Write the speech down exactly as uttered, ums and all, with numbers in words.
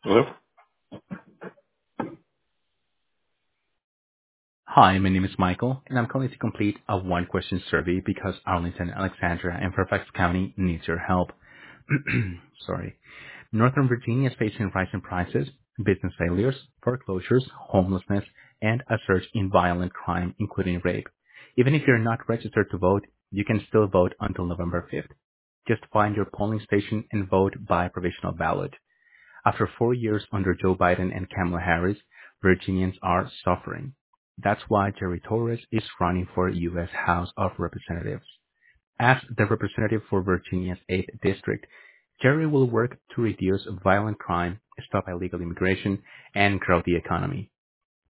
Hello? Hi, my name is Michael, and I'm calling to complete a one-question survey because Arlington, Alexandria, and Fairfax County needs your help. Sorry. Northern Virginia is facing rising prices, business failures, foreclosures, homelessness, and a surge in violent crime, including rape. Even if you're not registered to vote, you can still vote until November fifth. Just find your polling station and vote by provisional ballot. After four years under Joe Biden and Kamala Harris, Virginians are suffering. That's why Jerry Torres is running for U S House of Representatives. As the representative for Virginia's eighth District, Jerry will work to reduce violent crime, stop illegal immigration, and grow the economy.